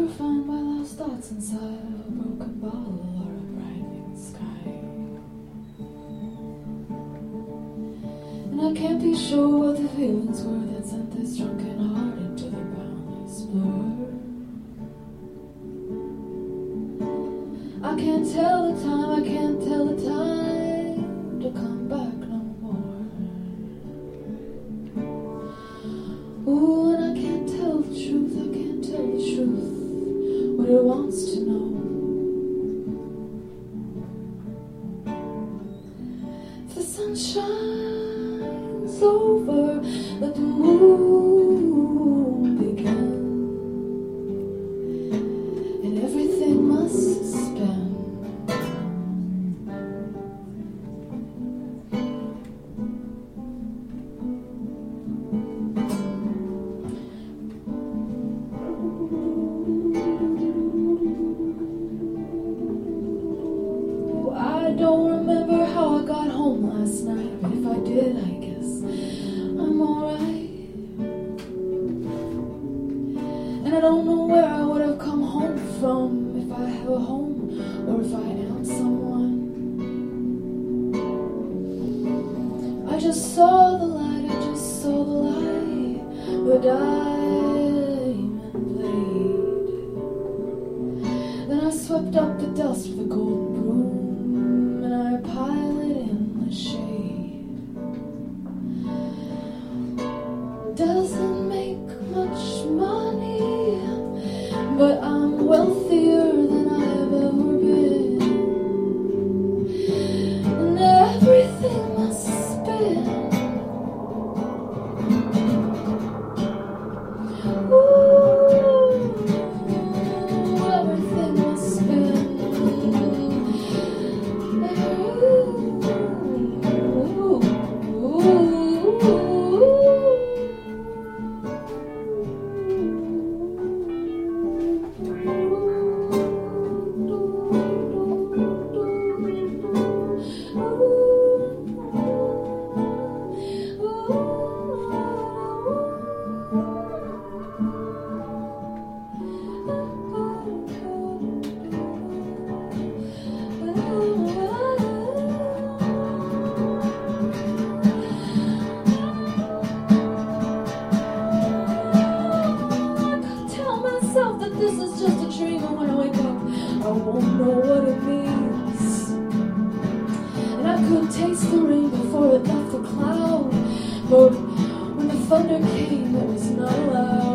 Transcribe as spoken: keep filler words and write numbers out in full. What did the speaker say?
ever find my lost thoughts inside a broken bottle or a brightening sky? And I can't be sure what the feelings were that sent this drunken heart into the boundless blur. I can't tell the time, I can't tell the time to come back no more. Ooh, and I can't tell the truth, I can't tell the truth, what it wants to know. If the sun shines over, let the moon begin, and everything must suspend. I don't remember how I got home last night, but if I did, I guess I'm alright. And I don't know where I would have come home from if I have a home or if I am someone. I just saw the light, I just saw the light, the diamond blade. Then I swept up the dust with a golden broom, and I pile it in the shade. Doesn't make much money, but I'm wealthier than I've ever been, and everything must spin. Ooh, everything must spin. That this is just a dream, and when I wake up I won't know what it means. And I could taste the rain before it left the cloud, but when the thunder came it was not loud.